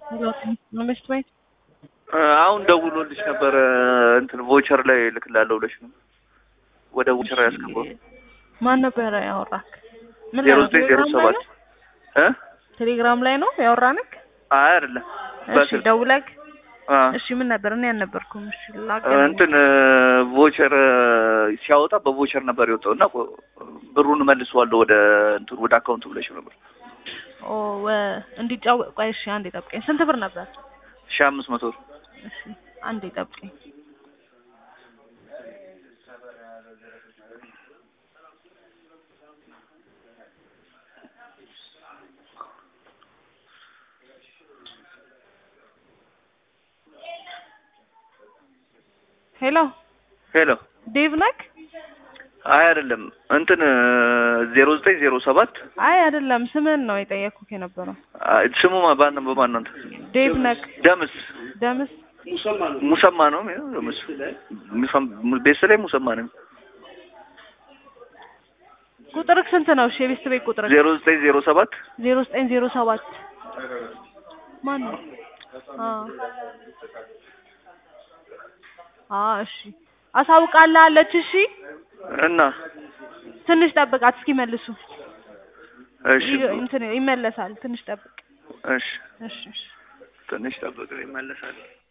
መንግስት ቤት አሁን ደውሎልሽ ነበር እንትን ቮቸር ላይ ልክላለሁ ብለሽ ነው ወደ ቮቸር ያስገባው። ማን ነበር ያወራክ? ምን 0907 ቴሌግራም ላይ ነው ያወራንክ? አይ አይደለም። እሺ ደውለክ? እሺ ምን ነበር? እኔ አልነበርኩም። እሺ እንትን ቮቸር ሲያወጣ በቮቸር ነበር የወጣውና ብሩን መልሷለሁ ወደ እንትን ወደ አካውንቱ ብለሽ ነበር። እንዲጫው ቆይ እሺ አንዴ ጠብቀኝ። ስንት ብር ነበር? 1500 ብር። እሺ አንዴ ጠብቀኝ። ሄሎ ዴቭ ነክ? አይ አይደለም እንትን 0907 አይ አይደለም ስምን ነው የጠየኩት የነበረው። ስሙ በማን ነው? ዴቭ ነክ? ደምስ ሙሰማ ነው ደምስ ቤተሰብ ሙሰማ ነው። ቁጥርክ ስንት ነው? እሺ የቤተሰብ ቁጥርክ 0907 ማን ነው? እሺ አሳውቃለች። እሺ እና ትንሽ ጠብቃት እስኪመልሱ። እሺ እንትን ይመለሳል። ትንሽ ጠብቅ። እሺ እሺ ትንሽ ጠብቅ ይመለሳል።